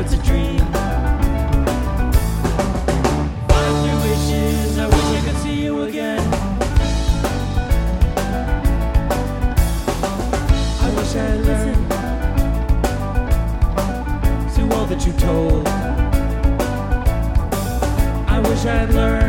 it's a dream. 5 wishes, I wish I could see you again. I wish I had listened to all that you told. I wish I had learned